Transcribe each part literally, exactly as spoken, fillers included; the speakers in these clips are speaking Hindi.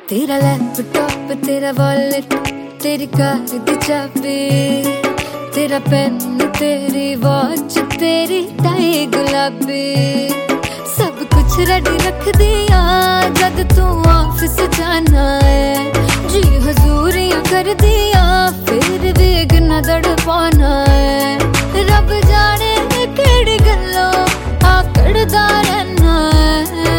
तेरा लैपटॉप, तेरा वॉलेट, तेरी कार दी चाबी, तेरा पेन, तेरी वॉच, तेरी टाई गुलाबी, सब कुछ रेडी रख दिया जब तू ऑफिस जाना है। जी हजूरियां कर दिया फिर भी गिना दड़ पाना है। रब जाने केड़ी गल्लों आकड़दा रहना है।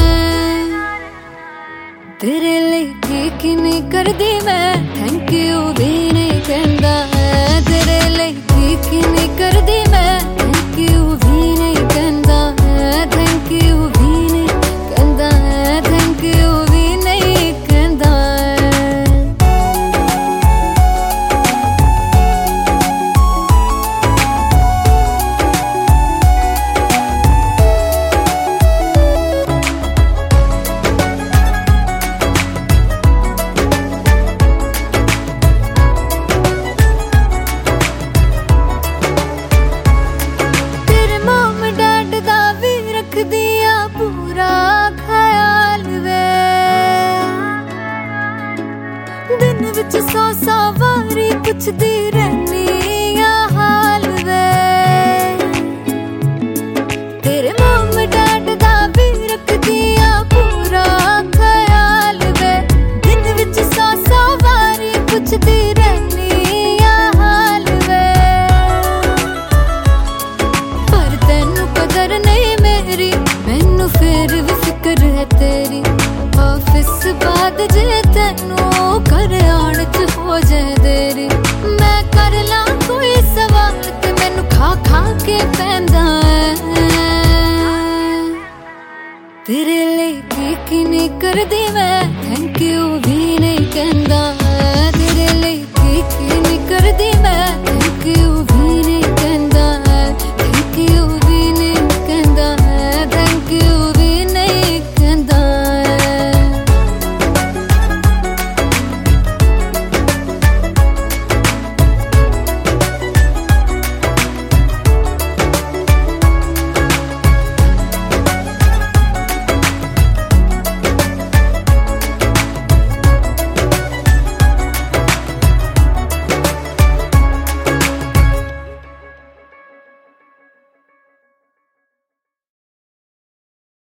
तेरे लिए की की नहीं कर दी मैं, थैंक यू भी नहीं कहंदा है। तेरे लिए की की नहीं कर दी मैं, थैंक यू भी नहीं कहंदा है। थैंक यू भी नहीं कहंदा है, थैंक यू भी नहीं कहंदा है। दिया पूरा ख्याल वे, दिन विच सौ सौ वारी पुछदी रहनी आ हाल वे। तेरे मम डैड दा भी रख दिया पूरा ख्याल वे, दिन विच सौ सौ वारी पुछदी रहनी आ हाल वे। पर तेनू कदर नहीं मेरी, मैनू फिर भी फिक्र है तेरी। ऑफिस बाद जे तेनू घर आने च हो जाए देरी, मैं कर ला कोई सवाल ते मैनू खा खा के पैंदा है। तेरे लिए की की नहीं कर दी मैं, थैंक यू भी नहीं कहना।